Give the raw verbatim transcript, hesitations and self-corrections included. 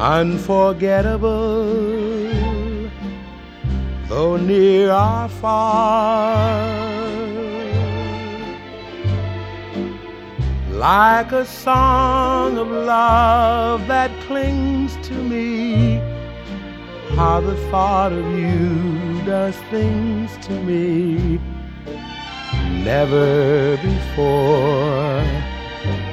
unforgettable, though near or far, like a song of love that clings to me. How the thought of you does things to me never before